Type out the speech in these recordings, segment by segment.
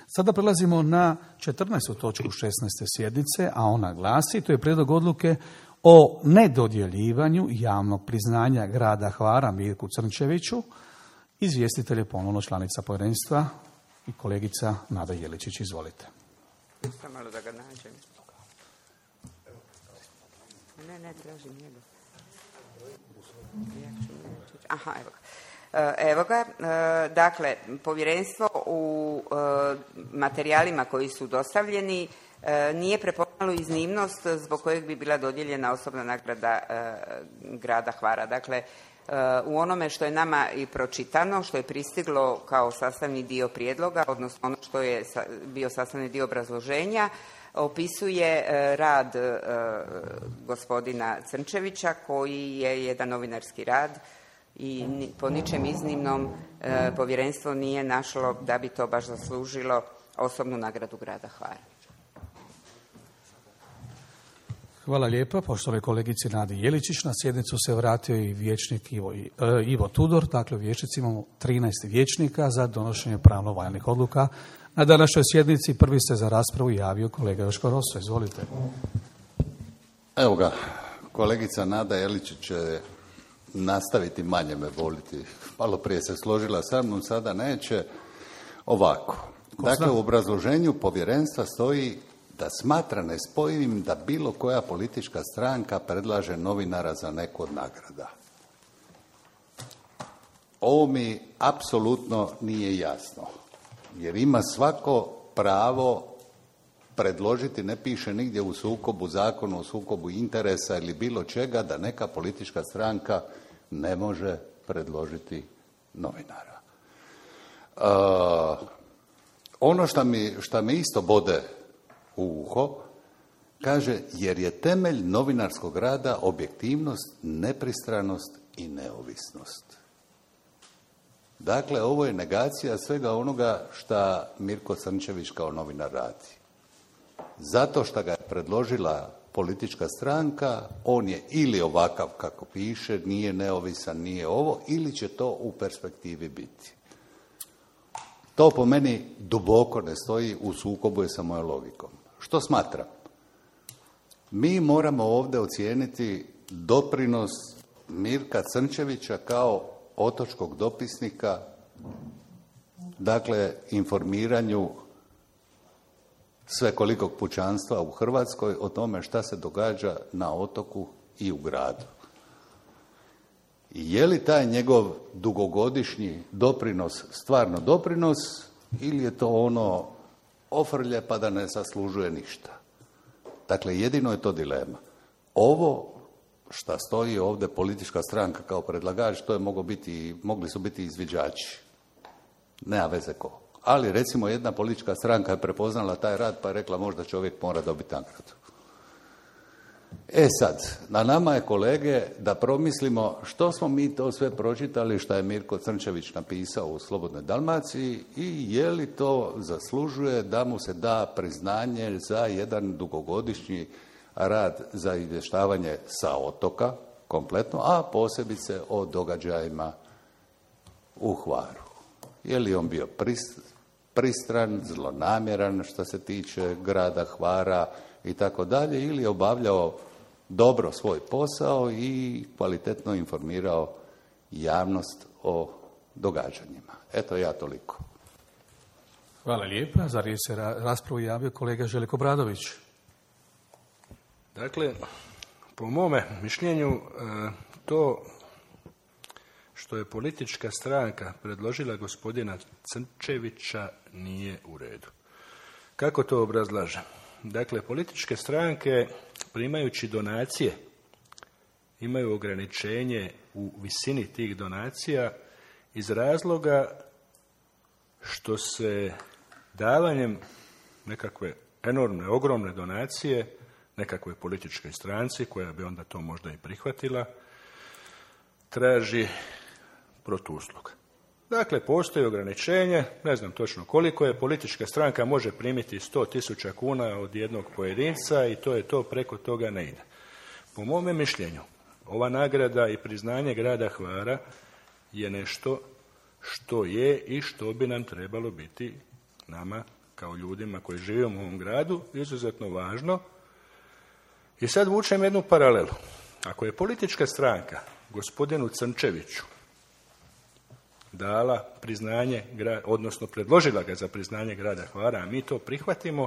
Sada prelazimo na 14. točku 16. sjednice, a ona glasi, to je prijedlog odluke o nedodjeljivanju javnog priznanja grada Hvara Mirku Crnčeviću. Izvjestitelj je ponovno članica povjerenstva i kolegica Nada Jeličić. Izvolite. Samo malo da ga nađem. Ne, tražim njega. Aha, evo ga. Evo ga, dakle, povjerenstvo u materijalima koji su dostavljeni nije prepoznalo iznimnost zbog kojeg bi bila dodijeljena osobna nagrada grada Hvara. Dakle, u onome što je nama i pročitano, što je pristiglo kao sastavni dio prijedloga, odnosno ono što je bio sastavni dio obrazloženja, opisuje rad gospodina Crnčevića koji je jedan novinarski rad i po ničem iznimnom povjerenstvo nije našlo da bi to baš zaslužilo osobnu nagradu grada Hvara. Hvala lijepa. Poštovane kolegici Nadi Jeličić, na sjednicu se vratio i vijećnik Ivo Tudor. Dakle, u vijećnici imamo 13 vijećnika za donošenje pravno valjanih odluka. Na današnjoj sjednici prvi se za raspravu javio kolega Joško Rosso. Izvolite. Evo ga, kolegica Nada Jeličić će nastaviti manje me voliti. Malo prije se složila sa mnom, sada neće. Ovako. Dakle, u obrazloženju povjerenstva stoji da smatra nespojivim da bilo koja politička stranka predlaže novinara za neku od nagrada. Ovo mi apsolutno nije jasno, jer ima svako pravo predložiti, ne piše nigdje u sukobu, zakonu o sukobu interesa ili bilo čega, da neka politička stranka ne može predložiti novinara. Ono što mi isto bode u uho, kaže, jer je temelj novinarskog rada objektivnost, nepristranost i neovisnost. Dakle, ovo je negacija svega onoga što Mirko Crnčević kao novinar radi. Zato što ga je predložila politička stranka, on je ili ovakav kako piše, nije neovisan, nije ovo, ili će to u perspektivi biti. To po meni duboko ne stoji, u sukobu je sa mojom logikom. Što smatram? Mi moramo ovdje ocijeniti doprinos Mirka Crnčevića kao otočkog dopisnika, dakle, informiranju svekolikog pučanstva u Hrvatskoj o tome šta se događa na otoku i u gradu. Je li taj njegov dugogodišnji doprinos stvarno doprinos ili je to ono ofrlje pa da ne zaslužuje ništa? Dakle, jedino je to dilema. Ovo šta stoji ovdje politička stranka kao predlagač, to je mogli su biti izviđači. Nema veze ko. Ali recimo jedna politička stranka je prepoznala taj rad pa je rekla možda čovjek mora dobiti nagradu. Sad, na nama je, kolege, da promislimo što smo mi to sve pročitali što je Mirko Crnčević napisao u Slobodnoj Dalmaciji i je li to zaslužuje da mu se da priznanje za jedan dugogodišnji rad za izvještavanje sa otoka, kompletno, a posebice o događajima u Hvaru. Je li on bio pristran, zlonamjeran što se tiče grada Hvara i tako dalje, ili je obavljao dobro svoj posao i kvalitetno informirao javnost o događanjima. Eto, ja toliko. Hvala lijepa. Za riječ se raspravu javio kolega Željko Bradović. Dakle, po mome mišljenju, to što je politička stranka predložila gospodina Crnčevića nije u redu. Kako to obrazlažem? Dakle, političke stranke primajući donacije imaju ograničenje u visini tih donacija iz razloga što se davanjem nekakve enormne, ogromne donacije nekakvoj političkoj stranci, koja bi onda to možda i prihvatila, traži protuuslug. Dakle, postoji ograničenje, ne znam točno koliko je, politička stranka može primiti 100.000 kuna od jednog pojedinca i to je to, preko toga ne ide. Po mome mišljenju, ova nagrada i priznanje grada Hvara je nešto što je i što bi nam trebalo biti nama kao ljudima koji živimo u ovom gradu izuzetno važno. I sad vučem jednu paralelu. Ako je politička stranka gospodinu Crnčeviću dala priznanje, odnosno predložila ga za priznanje grada Hvara, a mi to prihvatimo,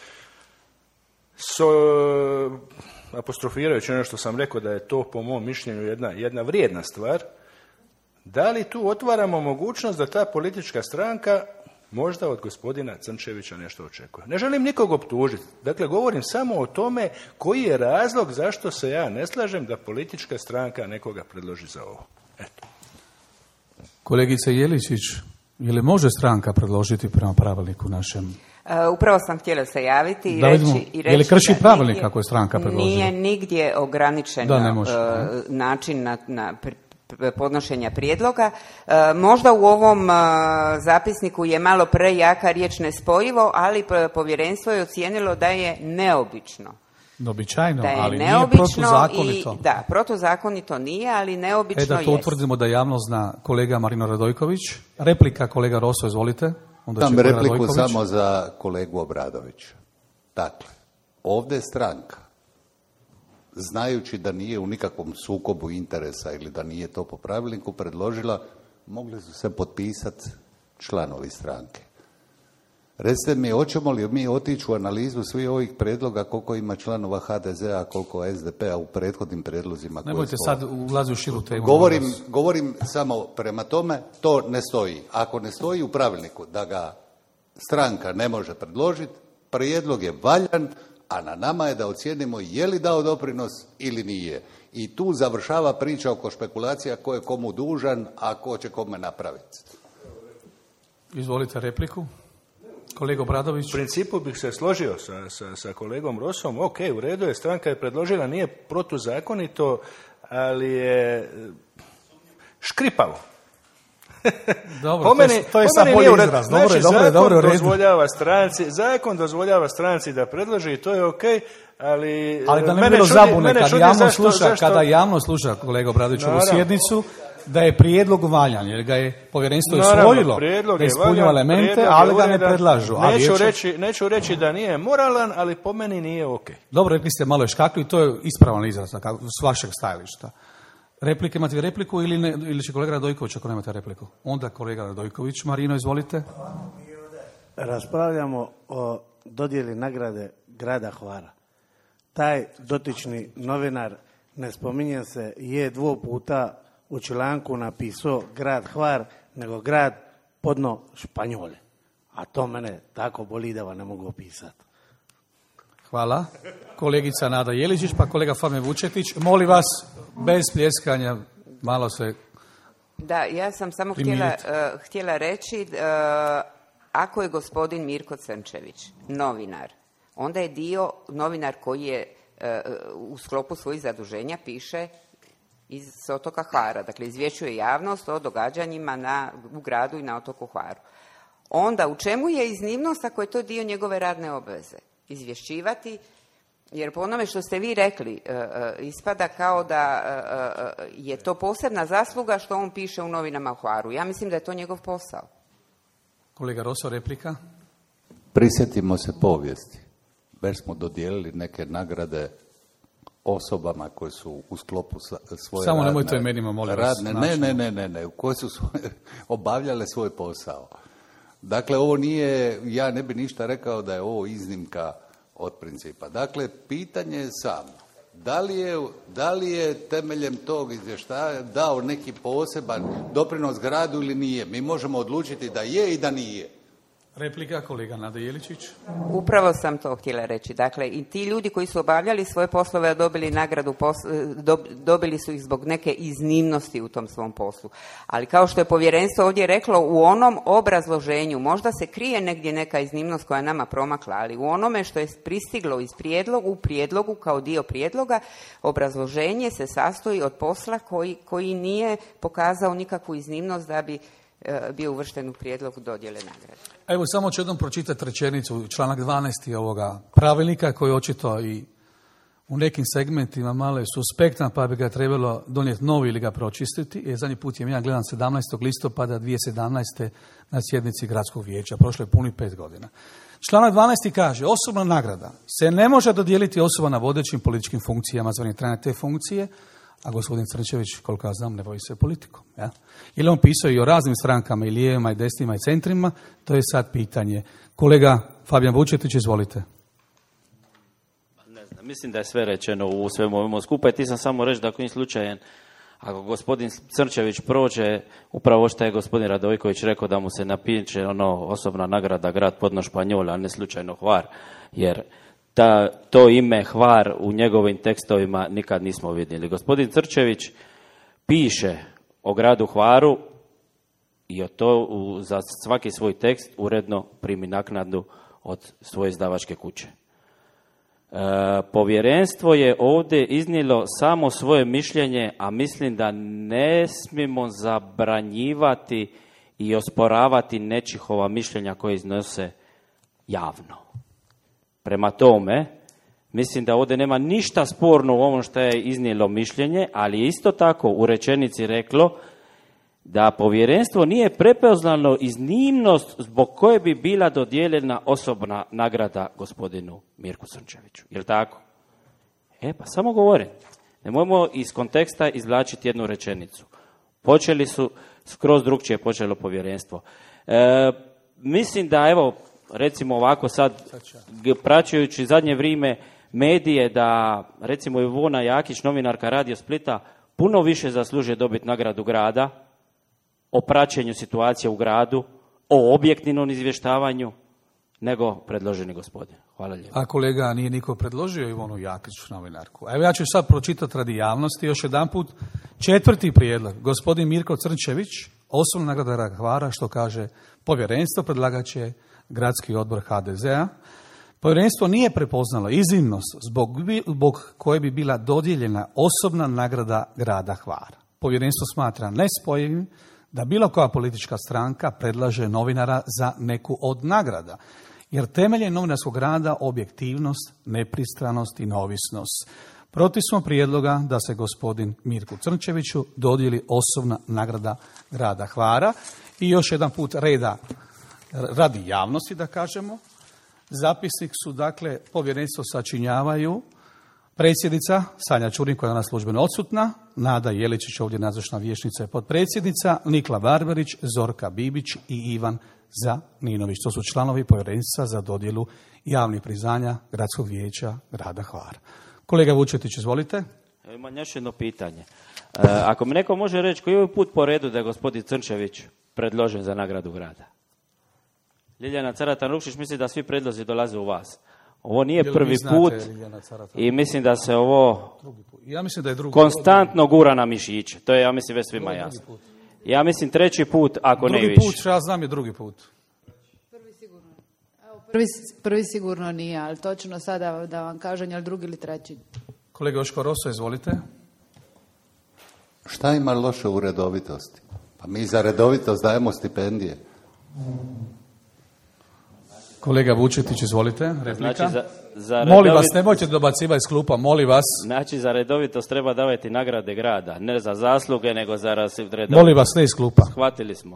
apostrofirajući ono što sam rekao da je to po mom mišljenju jedna vrijedna stvar, da li tu otvaramo mogućnost da ta politička stranka možda od gospodina Crnčevića nešto očekuje. Ne želim nikog optužiti. Dakle, govorim samo o tome koji je razlog zašto se ja ne slažem da politička stranka nekoga predloži za ovo. Eto. Kolegice Jeličić, je li može stranka predložiti prema pravilniku našem? Upravo sam htjela se javiti i reći je li krši pravilnik ako je stranka predložila? Nije nigdje ograničen način na podnošenja prijedloga. Možda u ovom zapisniku je malo prejaka riječ nespojivo, ali povjerenstvo je ocijenilo da je neobično. Neobičajno, ali neobično nije protuzakonito. Da, protuzakonito nije, ali neobično jest. Da to utvrdimo da javnost zna. Kolega Marino Radojković. Replika, kolega Roso, izvolite. Dam repliku samo za kolegu Obradovića. Dakle, ovdje je stranka, znajući da nije u nikakvom sukobu interesa ili da nije to po pravilniku predložila, mogli su se potpisati članovi stranke. Recite mi, hoćemo li mi otići u analizu svih ovih predloga, koliko ima članova HDZ-a, koliko SDP-a u prethodnim predlozima? Nemojte sad ulaziti u širu temu. Govorim samo prema tome, to ne stoji. Ako ne stoji u pravilniku da ga stranka ne može predložiti, prijedlog je valjan, a na nama je da ocijenimo je li dao doprinos ili nije. I tu završava priča oko špekulacija ko je komu dužan, a ko će kome napraviti. Izvolite repliku. Kolega Obradović. U principu bih se složio sa kolegom Rosom. Ok, u redu je, stranka je predložila, nije protuzakonito, ali je škripavo. Dobro, to je sad bolji izraz. Zakon dozvoljava stranci da predloži i to je ok, ali da ne bilo zabune, kada javnost sluša kolega Obradović ovu sjednicu, da je prijedlog valjan, jer ga je povjerenstvo usvojilo, da ispunjava elemente, ali ga ne predlažu. Neću reći da nije moralan, ali po meni nije ok. Dobro, rekli ste malo je škakli i to je ispravan izraz s vašeg stajališta. Replike, imate repliku ili će kolega Radojković ako nemate repliku? Onda kolega Radojković. Marino, izvolite. Raspravljamo o dodjeli nagrade grada Hvara. Taj dotični novinar, ne spominje se, je 2 puta u članku napisao grad Hvar, nego grad podno Španjolje. A to mene tako boli da vam ne mogu opisati. Hvala. Kolegica Nada Jeličić, pa kolega Fame Vučetić. Molim vas, bez pljeskanja, malo se... Da, ja sam samo htjela reći, ako je gospodin Mirko Crnčević novinar, onda je novinar koji je u sklopu svojih zaduženja piše iz otoka Hvara, dakle izvješćuje javnost o događanjima u gradu i na otoku Hvaru. Onda u čemu je iznimnost ako je to dio njegove radne obveze? Izvješćivati, jer po onome što ste vi rekli, ispada kao da je to posebna zasluga što on piše u novinama u Hvaru. Ja mislim da je to njegov posao. Kolega Roso, replika. Prisjetimo se povijesti. Već smo dodijelili neke nagrade osobama koje su u sklopu svoje samo nemojte imenima, molim vas. Ne, koje su obavljale svoj posao. Dakle, ovo nije, ja ne bi ništa rekao da je ovo iznimka od principa. Dakle, pitanje je samo, da li je temeljem tog izvještaja dao neki poseban doprinos gradu ili nije. Mi možemo odlučiti da je i da nije. Replika, kolega Nada Jeličić. Upravo sam to htjela reći. Dakle, i ti ljudi koji su obavljali svoje poslove, dobili nagradu, dobili su ih zbog neke iznimnosti u tom svom poslu. Ali kao što je povjerenstvo ovdje reklo, u onom obrazloženju, možda se krije negdje neka iznimnost koja je nama promakla, ali u onome što je pristiglo iz prijedlogu kao dio prijedloga, obrazloženje se sastoji od posla koji nije pokazao nikakvu iznimnost da bi bio uvršten u prijedlog dodjele nagrade. Evo, samo ću jednom pročitati rečenicu, članak 12. ovoga pravilnika, koji očito i u nekim segmentima malo je suspektan, pa bi ga trebalo donijeti novi ili ga pročistiti. Jer zadnji put je ja gledam 17. listopada 2017. na sjednici gradskog vijeća. Prošlo je punih 5 godina. Članak 12. kaže, osobna nagrada se ne može dodijeliti osoba na vodećim političkim funkcijama za vrijeme trajanja te funkcije, a gospodin Crnčević, koliko ja znam, ne bavi se politikom. Ja? Ili on pisao i o raznim strankama, i lijevima, i desnima, i centrima, to je sad pitanje. Kolega Fabijan Vučetić, izvolite. Ne znam, mislim da je sve rečeno u svemu ovome skupa i ti sam samo reći da ako je slučajen, ako gospodin Crnčević prođe, upravo što je gospodin Radojković rekao da mu se napiše osobna nagrada grad Podno Španjol, a ne slučajno Hvar, jer to ime Hvar u njegovim tekstovima nikad nismo vidjeli. Gospodin Crnčević piše o gradu Hvaru i za svaki svoj tekst uredno primi naknadu od svoje izdavačke kuće. Povjerenstvo je ovdje iznijelo samo svoje mišljenje, a mislim da ne smijemo zabranjivati i osporavati nečihova mišljenja koje iznose javno. Prema tome, mislim da ovdje nema ništa sporno u ovom što je iznijelo mišljenje, ali je isto tako u rečenici reklo da povjerenstvo nije prepoznalo iznimnost zbog koje bi bila dodijeljena osobna nagrada gospodinu Mirku Crnčeviću. Jel' tako? Pa samo govorim. Nemojmo iz konteksta izvlačiti jednu rečenicu. Počeli su, skroz drugčije počelo povjerenstvo. Mislim da, evo, recimo ovako sad, praćujući zadnje vrijeme medije, da recimo Ivona Jakić, novinarka Radio Splita, puno više zaslužuje dobiti nagradu grada o praćenju situacije u gradu, o objektivnom izvještavanju, nego predloženi gospodin. Hvala lijepo. A kolega, nije niko predložio Ivonu Jakić, novinarku. Evo ja ću sad pročitati radi javnosti još jedanput 4. prijedlog. Gospodin Mirko Crnčević, osobna nagrada grada Hvara, što kaže povjerenstvo, predlagač je gradski odbor HDZ-a. Povjerenstvo nije prepoznalo iznimnost zbog koje bi bila dodijeljena osobna nagrada grada Hvara. Povjerenstvo smatra nespojivim da bilo koja politička stranka predlaže novinara za neku od nagrada, jer temelj je novinarskog rada objektivnost, nepristranost i neovisnost. Protiv smo prijedloga da se gospodin Mirku Crnčeviću dodijeli osobna nagrada grada Hvara. I još jedan put reda radi javnosti, da kažemo. Zapisnik su, dakle, povjerenstvo sačinjavaju predsjednica Sanja Čurin, koja je danas službeno odsutna, Nada Jeličić, ovdje nazočna vijećnica i potpredsjednica, Nikla Barbarić, Zorka Bibić i Ivan Zaninović. To su članovi povjerenstva za dodjelu javnih priznanja Gradskog vijeća grada Hvara. Kolega Vučetić, izvolite. Imam još jedno pitanje. Ako mi neko može reći koji je put po redu da je gospodin Crnčević predložen za nagradu grada? Ljiljana Caratan-Rukšić misli da svi predlozi dolaze u vas. Ovo nije prvi put i mislim da se ovo konstantno gura na mišiće. To je, ja mislim, već svima jasno. Ja mislim 3. put, ako ne više. Drugi put, ja znam je drugi put. Prvi sigurno nije, ali točno sada da vam kažem, je li 2. ili 3. Kolega Joško Roso, izvolite. Šta ima loše u redovitosti? Pa mi za redovitost dajemo stipendije. Kolega Vučetić, izvolite, replika. Za molim vas, nemojte dobacivati iz klupa, molim vas. Znači, za redovitost treba davati nagrade grada, ne za zasluge, nego za redovitost. Molim vas, ne iz klupa. Shvatili smo.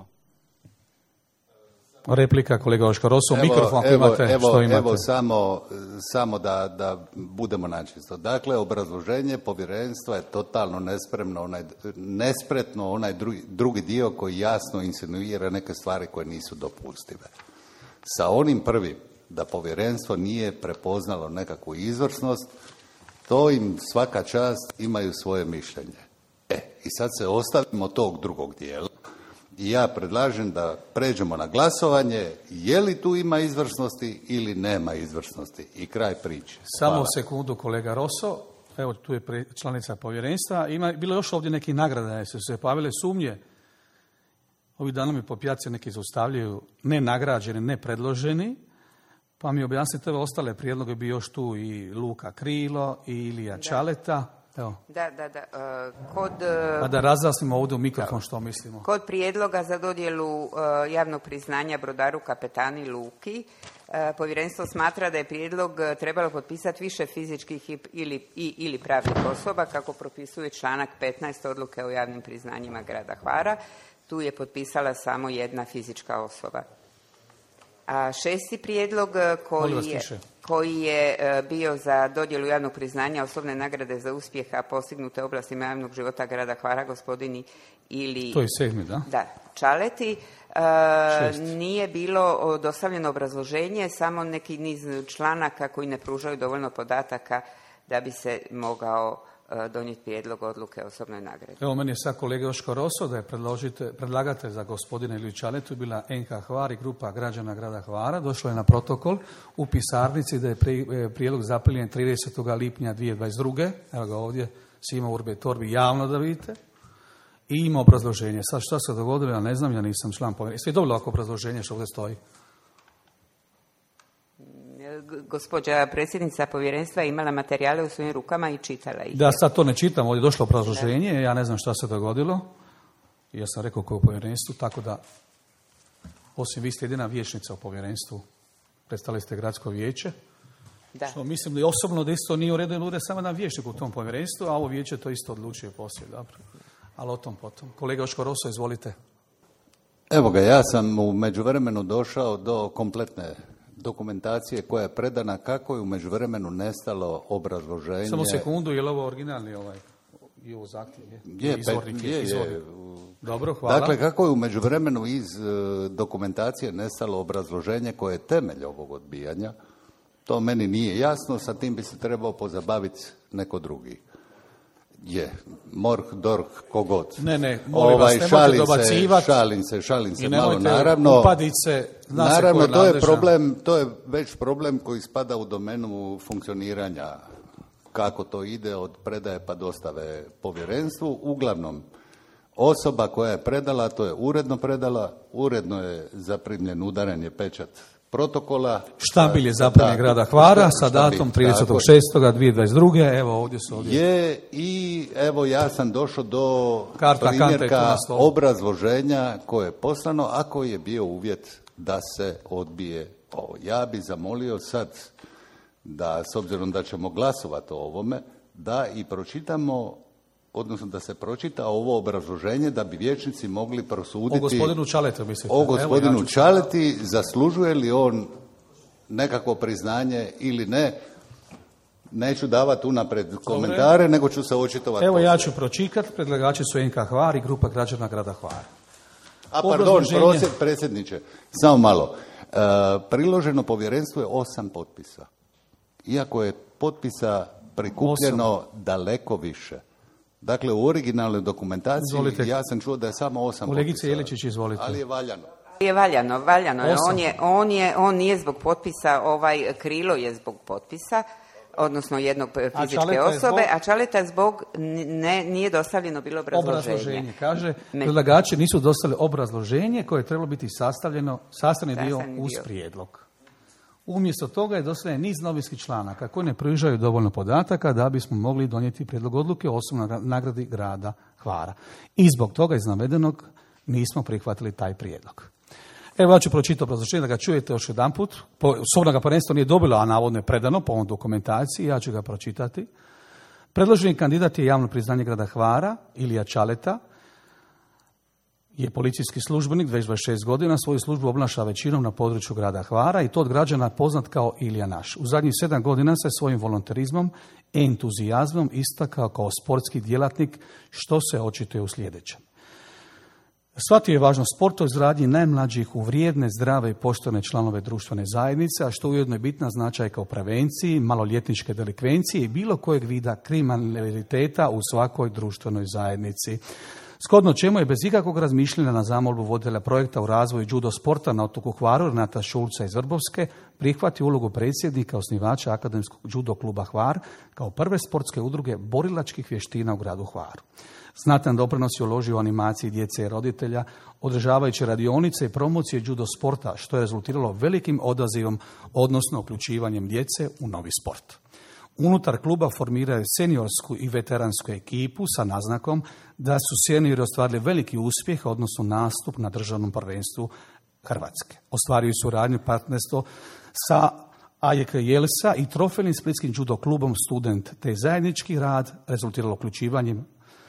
Replika, kolega Oško Rosu, mikrofon imate, što imate. Evo, samo da budemo načisto. Dakle, obrazloženje povjerenstva je totalno nespretno, onaj drugi dio koji jasno insinuira neke stvari koje nisu dopustive. Sa onim prvim, da povjerenstvo nije prepoznalo nekakvu izvrsnost, to im svaka čast, imaju svoje mišljenje. I sad se ostavimo tog drugog dijela i ja predlažem da pređemo na glasovanje, je li tu ima izvrsnosti ili nema izvrsnosti i kraj priče. Samo sekundu, kolega Roso, evo tu je članica povjerenstva, bilo još ovdje neki nagrada, su se pojavile sumnje. Ovih dana mi po pijaci neki zaustavljaju nenagrađeni, nepredloženi, pa mi objasnite ove ostale prijedloge, bi još tu i Luka Krilo i Ilija Čaleta. Evo. Da. Pa da razjasnimo ovdje u mikrofon što mislimo. Kod prijedloga za dodjelu javnog priznanja brodaru kapetani Luki, povjerenstvo smatra da je prijedlog trebalo potpisati više fizičkih ili pravnih osoba, kako propisuje članak 15 odluke o javnim priznanjima grada Hvara. Tu je potpisala samo jedna fizička osoba. A šesti prijedlog Molim vas tiše. koji je bio za dodjelu javnog priznanja osobne nagrade za uspjeha postignute oblastima javnog života grada Hvara, gospodini ili... To je 7. da? Da, Čaleti. Nije bilo dostavljeno obrazloženje, samo neki niz članaka koji ne pružaju dovoljno podataka da bi se mogao donijeti prijedlog odluke o osobnoj nagradi. Evo, meni je sad kolega Joško Roso da je predlagatelj za gospodina Iliju Čaletu bila NK Hvar i grupa građana grada Hvara. Došlo je na protokol u pisarnici da je prijedlog zaprimljen 30. lipnja 2022. Evo ga ovdje, svima urbe torbi javno da vidite. I ima obrazloženje. Sad što se dogodilo, ja ne znam, ja nisam član povjerenstva. Jeste dobili ovako obrazloženje što ovdje stoji? Gospođa predsjednica povjerenstva je imala materijale u svojim rukama i čitala ih. Da, sad to ne čitam, ovdje je došlo obrazloženje, ja ne znam šta se dogodilo. Ja sam rekao ko je u povjerenstvu, tako da, osim vi ste jedina vijećnica u povjerenstvu, predstavili ste gradsko vijeće. Da. Što mislim da je osobno da isto nije u redu, bude samo jedan vijećnik u tom povjerenstvu, a ovo vijeće to isto odlučuje poslije, dobro. Ali o tom potom. Kolega Joško Roso, izvolite. Evo ga, ja sam u međuvremenu došao do kompletne dokumentacije koja je predana, kako je u međuvremenu nestalo obrazloženje. Samo sekundu, je li ovo originalni i ovo zahtjev? Je. Dobro, hvala. Dakle, kako je u međuvremenu iz dokumentacije nestalo obrazloženje koje je temelj ovog odbijanja, to meni nije jasno, sa tim bi se trebao pozabaviti neko drugi. Je, MORH, DORH, kogod. Ne, molim vas, nemojte dobacivati. Šalim se i malo, naravno. Upadice, naravno, to je već problem koji spada u domenu funkcioniranja, kako to ide od predaje pa dostave povjerenstvu. Uglavnom, osoba koja je predala, to je uredno predala, uredno je zaprimljen, udaren je pečat protokola. Štambilj je zaprimljen grada Hvara sa datom 30.6.2022. Evo ovdje su ovdje. Je, i evo ja sam došao do primjerka obrazloženja koje je poslano, a koji je bio uvjet da se odbije ovo. Ja bi zamolio sad da, s obzirom da ćemo glasovati o ovome, da i pročitamo, odnosno da se pročita ovo obrazloženje da bi vijećnici mogli prosuditi... O gospodinu Čaletu, mislite? O gospodinu Čaleti, zaslužuje li on nekakvo priznanje ili ne. Neću davati unapred komentare, nego ću se očitovati. Evo ja ću pročitati, predlagači su NK Hvar i grupa građana grada Hvara. A pardon, predsjedniče, samo malo. Priloženo povjerenstvo je 8 potpisa. Iako je potpisa prikupljeno daleko više. Dakle, u originalnoj dokumentaciji izvolite. Ja sam čuo da je samo 8 potpisa. Kolegice Jeličić, izvolite. Ali je valjano. Je valjano. On nije zbog potpisa, Krilo je zbog potpisa, odnosno jednog fizičke osobe, a Čaleta zbog nije dostavljeno bilo obrazloženje. Kaže, predlagači nisu dostavili obrazloženje koje je trebalo biti sastavni dio uz prijedlog. Umjesto toga je dostavljen niz novinskih članaka koji ne pružaju dovoljno podataka da bismo mogli donijeti prijedlog odluke o osobnoj nagradi grada Hvara. I zbog toga iz navedenog nismo prihvatili taj prijedlog. Evo ja ću pročitati obrazloženje da ga čujete još jedan put. S obzirom ga povjerenstvo nije dobilo, a navodno je predano po ovom dokumentaciji, ja ću ga pročitati. Predloženi kandidat je javno priznanje grada Hvara, Ilija Čaleta, je policijski službenik, 26 godina, svoju službu obnaša većinom na području grada Hvara i to od građana poznat kao Ilija Naš. U zadnjih 7 godina se svojim volonterizmom i entuzijazmom istakao kao sportski djelatnik, što se očituje u sljedećem. Shvatio je važnost sporta u izgradnji najmlađih u vrijedne, zdrave i poštene članove društvene zajednice, a što ujedno je bitna značajka u prevenciji, maloljetničke delikvencije i bilo kojeg vida kriminaliteta u svakoj društvenoj zajednici. Shodno čemu je bez ikakvog razmišljanja na zamolbu voditelja projekta u razvoju judo sporta na otoku Hvaru, Renata Šulca iz Vrbovske, prihvatio ulogu predsjednika osnivača Akademskog judo kluba Hvar kao prve sportske udruge borilačkih vještina u gradu Hvaru. Znatan doprinos je uložio u animaciji djece i roditelja, održavajući radionice i promocije judo sporta, što je rezultiralo velikim odazivom, odnosno uključivanjem djece u novi sport. Unutar kluba formiraju seniorsku i veteransku ekipu sa naznakom da su seniori ostvarili veliki uspjeh, odnosno nastup na državnom prvenstvu Hrvatske. Ostvaruju suradnju partnerstvo sa AJK Jelsa i trofejnim splitskim judo klubom Student, te zajednički rad rezultiralo uključivanjem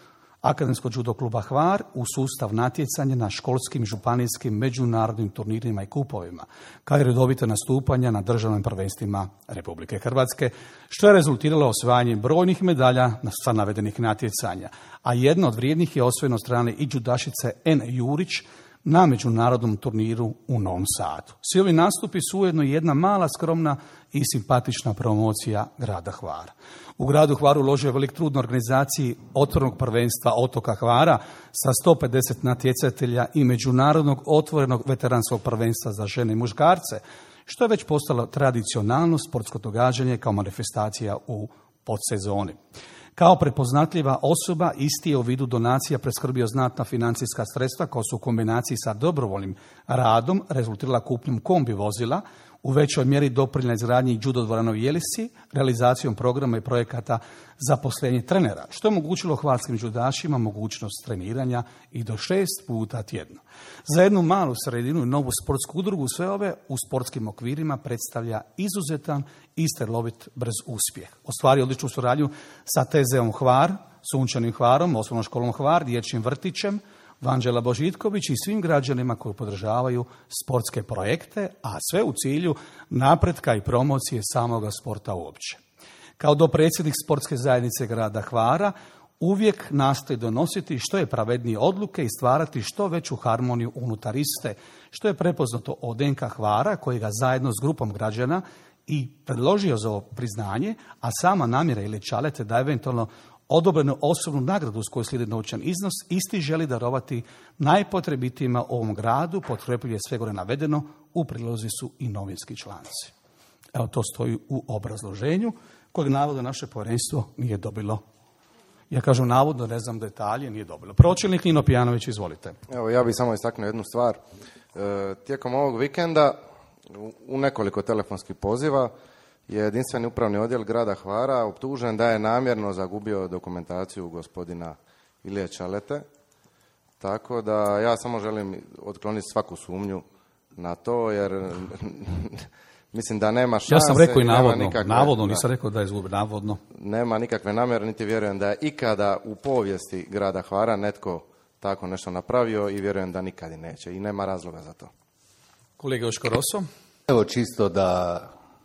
Akademskog judo kluba Hvar u sustav natjecanja na školskim, županijskim, međunarodnim turnirima i kupovima, kao i redovite nastupanja na državnim prvenstvima Republike Hrvatske, što je rezultiralo osvajanjem brojnih medalja sa navedenih natjecanja, a jedna od vrijednih je osvojena od strane i judašice N. Jurić na međunarodnom turniru u Novom Sadu. Svi ovi nastupi su ujedno jedna mala, skromna i simpatična promocija grada Hvara. U gradu Hvaru uložio velik trud na organizaciji otvorenog prvenstva otoka Hvara sa 150 natjecatelja i međunarodnog otvorenog veteranskog prvenstva za žene i muškarce, što je već postalo tradicionalno sportsko događanje kao manifestacija u podsezoni. Kao prepoznatljiva osoba isti je u vidu donacija preskrbio znatna financijska sredstva koja su u kombinaciji sa dobrovoljnim radom rezultirala kupnjom kombi vozila, u većoj mjeri doprinijela izgradnji judo dvorane u Jelici, realizacijom programa i projekata zaposlenja trenera, što je omogućilo hvarskim judašima mogućnost treniranja i do 6 puta tjedno. Za jednu malu sredinu i novu sportsku udrugu sve ove u sportskim okvirima predstavlja izuzetan i strelovit brz uspjeh. Ostvario odličnu suradnju sa TZ-om Hvar, Sunčanim Hvarom, Osnovnom školom Hvar, Dječjim vrtićem, Vanđela Božitković i svim građanima koji podržavaju sportske projekte, a sve u cilju napretka i promocije samoga sporta uopće. Kao dopredsjednik sportske zajednice grada Hvara uvijek nastoji donositi što je pravednije odluke i stvarati što veću harmoniju unutar iste, što je prepoznato od NK Hvara koji ga zajedno s grupom građana i predložio za ovo priznanje, a sama namjera ili Čalete da eventualno odobrenu osobnu nagradu s kojoj slijedi novčan iznos, isti želi darovati najpotrebitijima u ovom gradu, potrebuje sve gore navedeno, u prilozi su i novinski članci. Evo to stoji u obrazloženju kojeg navodno naše povjerenstvo nije dobilo. Ja kažem navodno, ne znam detalje, nije dobilo. Pročelnik Nino Pijanović, izvolite. Evo, ja bih samo istaknuo jednu stvar. Tijekom ovog vikenda u nekoliko telefonskih poziva je jedinstveni upravni odjel grada Hvara optužen da je namjerno zagubio dokumentaciju gospodina Ilije Čalete. Tako da ja samo želim otkloniti svaku sumnju na to, jer mislim da nema šanse. Ja sam rekao i navodno, nisam rekao da je izgubio, navodno. Nema nikakve namjere, niti vjerujem da je ikada u povijesti grada Hvara netko tako nešto napravio i vjerujem da nikad i neće i nema razloga za to. Kolega Joško Roso. Evo čisto da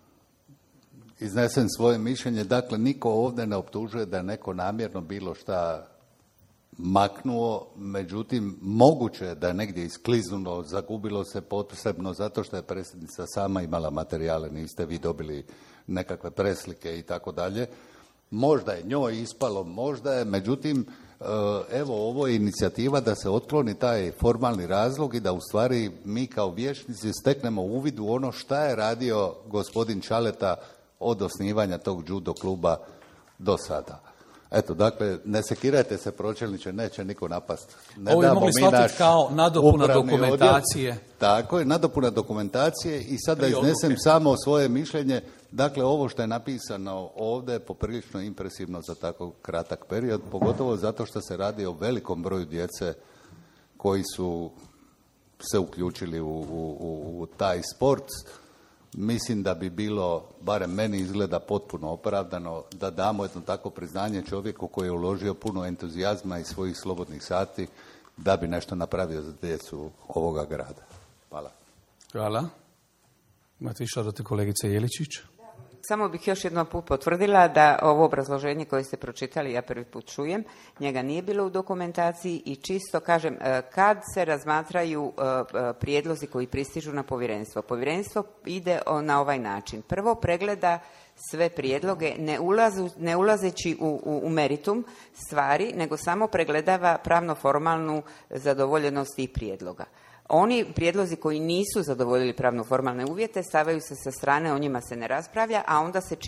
iznesem svoje mišljenje. Dakle, niko ovdje ne optužuje da je neko namjerno bilo šta maknuo, međutim, moguće je da je negdje iskliznulo, zagubilo se posebno zato što je predsjednica sama imala materijale, niste vi dobili nekakve preslike i tako dalje. Možda je njoj ispalo, možda je, međutim, evo ovo je inicijativa da se otkloni taj formalni razlog i da u stvari mi kao vijećnici steknemo uvid u ono šta je radio gospodin Čaleta od osnivanja tog judo kluba do sada. Eto, dakle, ne sekirajte se, pročelniče, neće niko napast. Ovo je mogli shvatiti kao nadopuna dokumentacije. Odjel. Tako je, nadopuna dokumentacije i sad da iznesem samo svoje mišljenje. Dakle, ovo što je napisano ovdje je poprilično impresivno za tako kratak period, pogotovo zato što se radi o velikom broju djece koji su se uključili u taj sport. Mislim da bi bilo, barem meni izgleda potpuno opravdano, da damo jedno tako priznanje čovjeku koji je uložio puno entuzijazma i svojih slobodnih sati da bi nešto napravio za djecu ovoga grada. Hvala. Hvala. Imate više od kolegice Jeličić? Samo bih još jednom put potvrdila da ovo obrazloženje koje ste pročitali, ja prvi put čujem, njega nije bilo u dokumentaciji i čisto kažem, kad se razmatraju prijedlozi koji pristižu na povjerenstvo, povjerenstvo ide na ovaj način. Prvo pregleda sve prijedloge, ne ulazeći u meritum stvari, nego samo pregledava pravno-formalnu zadovoljenost tih prijedloga. Oni prijedlozi koji nisu zadovoljili pravno-formalne uvjete stavaju se sa strane, o njima se ne raspravlja, a onda se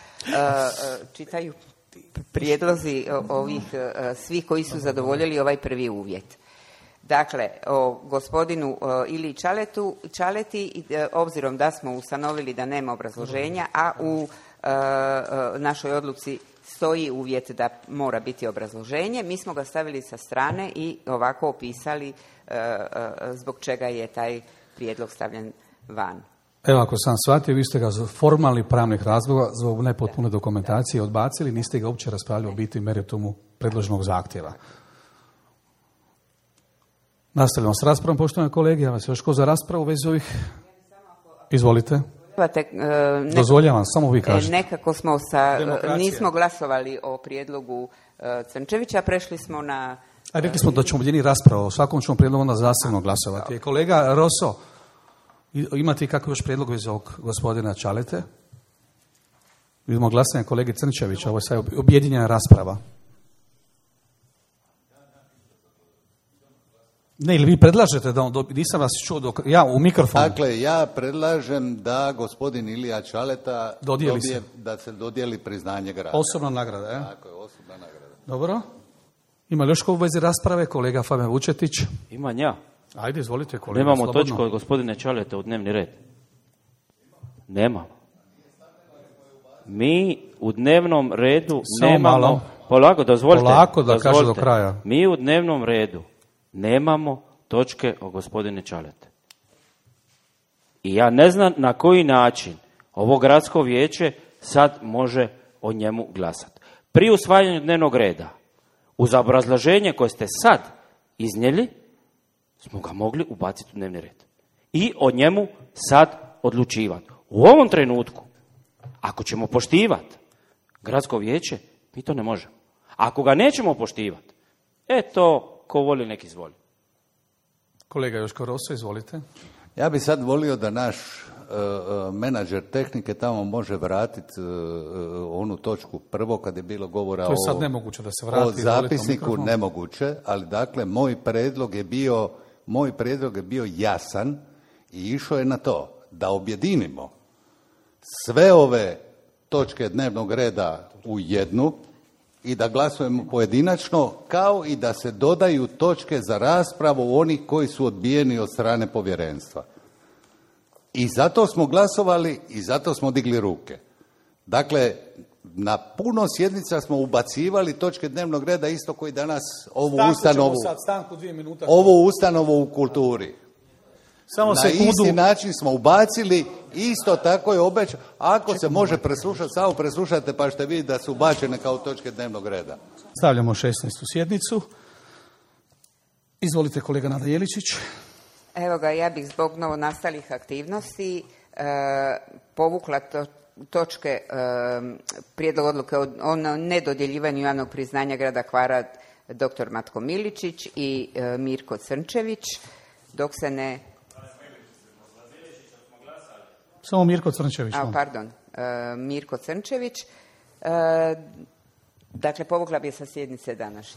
čitaju prijedlozi ovih svih koji su zadovoljili ovaj prvi uvjet. Dakle, o gospodinu Iliji Čaleti, obzirom da smo ustanovili da nema obrazloženja, a u našoj odluci stoji uvjet da mora biti obrazloženje, mi smo ga stavili sa strane i ovako opisali zbog čega je taj prijedlog stavljen van. Evo, ako sam shvatio, vi ste ga za formalnih pravnih razloga, zbog nepotpune dokumentacije odbacili, niste ga uopće raspravljali o biti meritumu predloženog zahtjeva. Nastavljamo s raspravom, poštovane kolege. Ja vas još ko za raspravu u vezi ovih... Izvolite. Dozvoljavam, samo vi kažete. Nekako smo nismo glasovali o prijedlogu Crnčevića, prešli smo na... A rekli smo da ćemo objediniti raspravu, o svakom ćemo prijedlogu onda zasebno glasovati. Kolega Roso, imate i kakav još prijedlog vezi ovog gospodina Čalete? Vidimo glasanje kolege Crnčevića, ovo je sad objedinjena rasprava. Ne, ili vi predlažete da nisam vas čuo ja u mikrofonu. Dakle, ja predlažem da gospodin Ilija Čaleta da se dodijeli priznanje grada. Osobna nagrada, je? Tako je, osobna nagrada. Dobro. Ima li još ko u vezi rasprave? Kolega Fabijan Vučetić. Imam ja. Ajde, izvolite kolega. Nemamo slobodno. točku od gospodine Čaleta u dnevni red. Nemamo. Mi u dnevnom redu samo nemamo... Malo. Polako, dozvolite. Polako da kaže do kraja. Mi u dnevnom redu nemamo točke o gospodine Čalete. I ja ne znam na koji način ovo gradsko vijeće sad može o njemu glasati. Pri usvajanju dnevnog reda, uz obrazloženje koje ste sad iznijeli, smo ga mogli ubaciti u dnevni red. I o njemu sad odlučivati. U ovom trenutku, ako ćemo poštivati gradsko vijeće, mi to ne možemo. Ako ga nećemo poštivati, to ko voli nek izvoli. Kolega Joško Roso, izvolite. Ja bi sad volio da naš menadžer tehnike tamo može vratiti onu točku prvo kad je bilo govora to je sad nemoguće da se vrati, o zapisniku, nemoguće, ali dakle moj prijedlog je bio jasan i išao je na to da objedinimo sve ove točke dnevnog reda u jednu i da glasujemo pojedinačno, kao i da se dodaju točke za raspravu onih koji su odbijeni od strane povjerenstva. I zato smo glasovali i zato smo digli ruke. Dakle, na puno sjednica smo ubacivali točke dnevnog reda isto koji danas ovu ustanovu u kulturi. Samo na isti način smo ubacili, isto tako je obećano. Ako se može preslušati, samo preslušajte pa ćete vidjeti da su ubačene kao točke dnevnog reda. Stavljamo 16. sjednicu. Izvolite kolega Nada Jeličić. Evo ga, ja bih zbog novonastalih aktivnosti povukla točke prijedlog odluke o nedodjeljivanju javnog priznanja grada Hvara dr. Matko Miličić i Mirko Crnčević, dok se ne... Samo Mirko Crnčević. Mirko Crnčević. Dakle, povukla bi sa sjednice današnje.